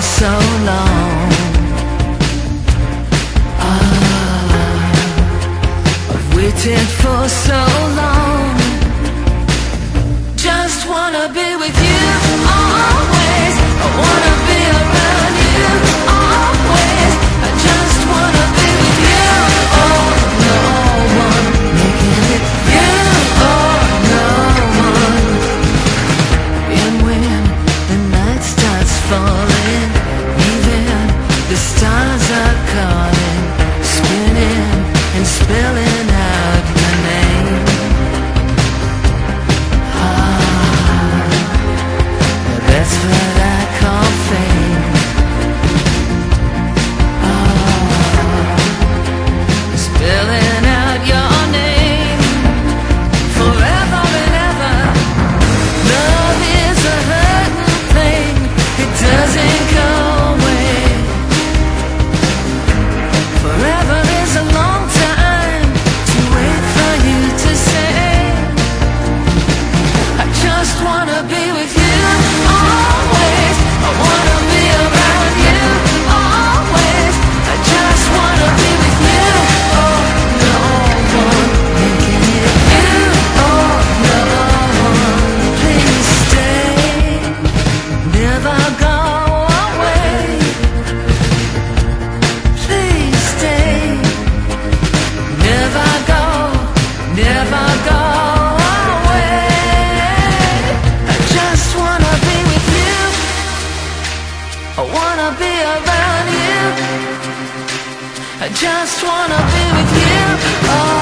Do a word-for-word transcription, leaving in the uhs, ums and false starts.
so long. Ah, I've waited for so long. Just wanna be with you always. I wanna be around you always. I just wanna be with you. Oh, no one making it you. Oh, no one. And when the night starts falling, even the stars are calling, spinning and spelling out my name. Ah, that's what I call fame. Ah, spelling out your name forever and ever. Love is a hurting thing, it doesn't go away. Forever is a long time to wait for you to say, I just wanna be with you always. I wanna be around you always. I just wanna be with you. Oh, no one making it you. Oh, no one. Please stay, never go away. Please stay, never go, never go away. I just wanna be with you. I wanna be around you. I just wanna be with you. Oh.